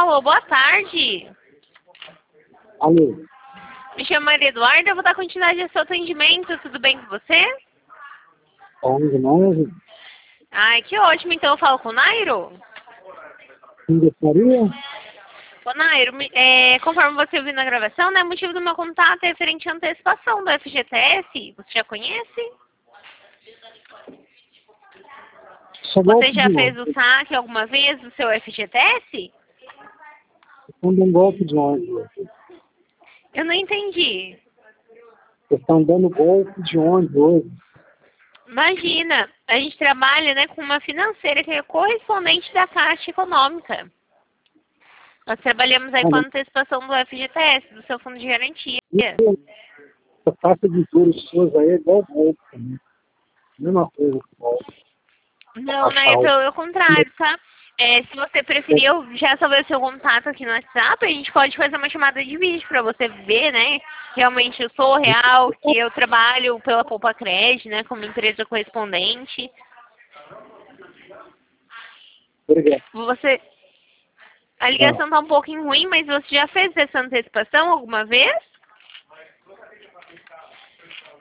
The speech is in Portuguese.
Alô, boa tarde. Alô, Me chamo Maria Eduarda, eu vou dar continuidade ao seu atendimento. Tudo bem com você? onde mais? Ai, que ótimo. Então eu falo com o Nairo? Quem gostaria? Ô, Nairo, conforme você viu na gravação, né, o motivo do meu contato é referente à antecipação do FGTS. Você já conhece? Só golpe Você já de fez ônibus. o saque alguma vez do seu FGTS? Estão dando golpe de ônibus. Eu não entendi. Estão dando golpe de ônibus hoje. Imagina, a gente trabalha, né, com uma financeira que é correspondente da Caixa Econômica. Nós trabalhamos aí com a antecipação do FGTS, do seu fundo de garantia. Essa taxa de juros suas aí é igual golpe também. Mesma coisa que golpe. Não, né, pelo contrário, tá? Se você preferir, eu já salvei o seu contato aqui no WhatsApp, a gente pode fazer uma chamada de vídeo para você ver, né? Realmente eu sou real, que eu trabalho pela Poupa Cred, né, como empresa correspondente. Obrigado. A ligação tá um pouquinho ruim, mas você já fez essa antecipação alguma vez?